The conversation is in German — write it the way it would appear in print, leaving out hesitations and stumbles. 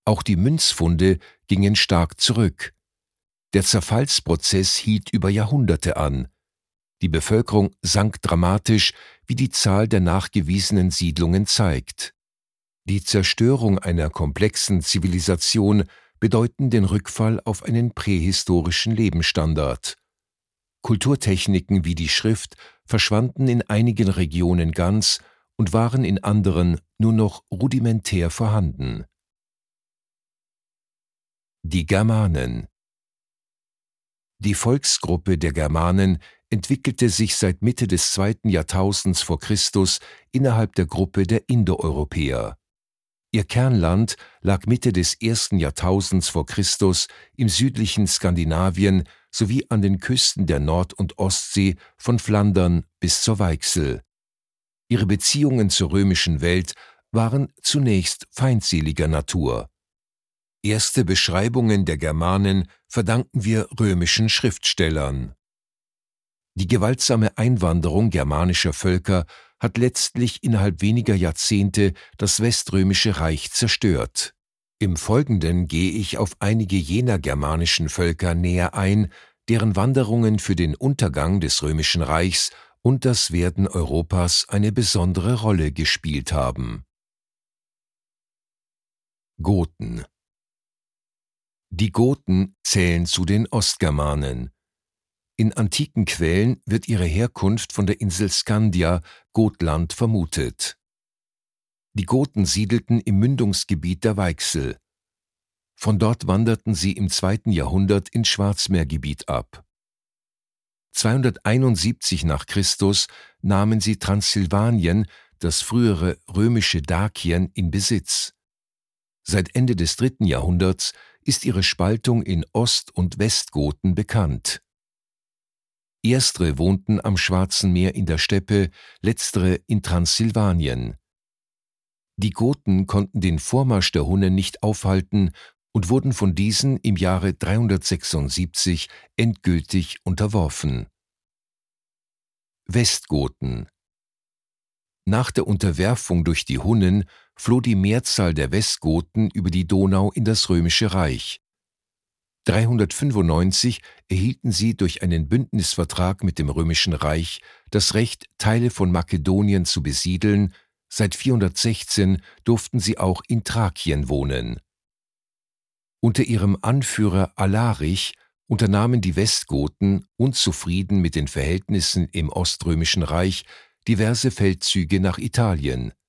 Auch die Münzfunde gingen stark zurück. Der Zerfallsprozess hielt über Jahrhunderte an. Die Bevölkerung sank dramatisch, wie die Zahl der nachgewiesenen Siedlungen zeigt. Die Zerstörung einer komplexen Zivilisation bedeuten den Rückfall auf einen prähistorischen Lebensstandard. Kulturtechniken wie die Schrift verschwanden in einigen Regionen ganz und waren in anderen nur noch rudimentär vorhanden. Die Germanen. Die Volksgruppe der Germanen entwickelte sich seit Mitte des 2. Jahrtausends vor Christus innerhalb der Gruppe der Indoeuropäer. Ihr Kernland lag Mitte des 1. Jahrtausends vor Christus im südlichen Skandinavien sowie an den Küsten der Nord- und Ostsee von Flandern bis zur Weichsel. Ihre Beziehungen zur römischen Welt waren zunächst feindseliger Natur. Erste Beschreibungen der Germanen verdanken wir römischen Schriftstellern. Die gewaltsame Einwanderung germanischer Völker hat letztlich innerhalb weniger Jahrzehnte das Weströmische Reich zerstört. Im Folgenden gehe ich auf einige jener germanischen Völker näher ein, deren Wanderungen für den Untergang des Römischen Reichs und das Werden Europas eine besondere Rolle gespielt haben. Goten. Die Goten zählen zu den Ostgermanen. In antiken Quellen wird ihre Herkunft von der Insel Skandia, Gotland, vermutet. Die Goten siedelten im Mündungsgebiet der Weichsel. Von dort wanderten sie im 2. Jahrhundert ins Schwarzmeergebiet ab. 271 nach Christus nahmen sie Transsilvanien, das frühere römische Dakien, in Besitz. Seit Ende des 3. Jahrhunderts ist ihre Spaltung in Ost- und Westgoten bekannt. Erstere wohnten am Schwarzen Meer in der Steppe, letztere in Transsilvanien. Die Goten konnten den Vormarsch der Hunnen nicht aufhalten und wurden von diesen im Jahre 376 endgültig unterworfen. Westgoten. Nach der Unterwerfung durch die Hunnen floh die Mehrzahl der Westgoten über die Donau in das Römische Reich. 395 erhielten sie durch einen Bündnisvertrag mit dem Römischen Reich das Recht, Teile von Makedonien zu besiedeln, seit 416 durften sie auch in Thrakien wohnen. Unter ihrem Anführer Alarich unternahmen die Westgoten, unzufrieden mit den Verhältnissen im Oströmischen Reich, diverse Feldzüge nach Italien.